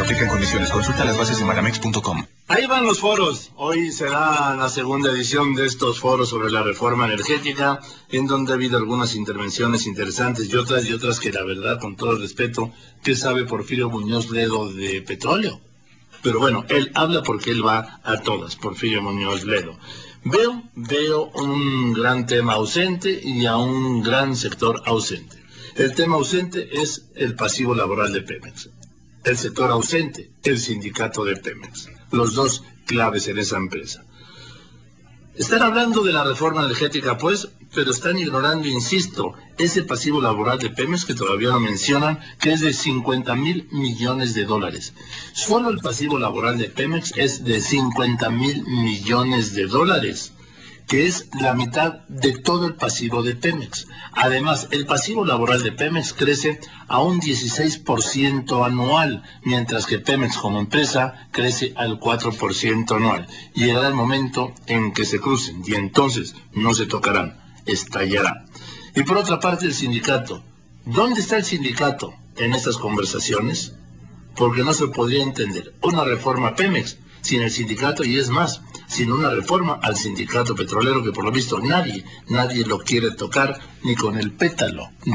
Aplican condiciones. Consulta las bases en banamex.com. Ahí van los foros. Hoy será la segunda edición de estos foros sobre la reforma energética, en donde ha habido algunas intervenciones interesantes y otras que la verdad, con todo el respeto, ¿qué sabe Porfirio Muñoz Ledo de petróleo? Pero bueno, él habla porque él va a todas, Porfirio Muñoz Ledo. Veo un gran tema ausente y a un gran sector ausente. El tema ausente es el pasivo laboral de Pemex. El sector ausente, el sindicato de Pemex. Los dos claves en esa empresa. Están hablando de la reforma energética, pues, pero están ignorando, insisto, ese pasivo laboral de Pemex que todavía no mencionan, que es de 50,000 millones de dólares. Solo el pasivo laboral de Pemex es de 50,000 millones de dólares, que es la mitad de todo el pasivo de Pemex. Además, el pasivo laboral de Pemex crece a un 16% anual, mientras que Pemex como empresa crece al 4% anual. Llegará el momento en que se crucen y entonces no se tocarán, estallará. Y por otra parte, el sindicato. ¿Dónde está el sindicato en estas conversaciones? Porque no se podría entender una reforma a Pemex sin el sindicato, y es más, sin una reforma al sindicato petrolero, que por lo visto nadie lo quiere tocar ni con el pétalo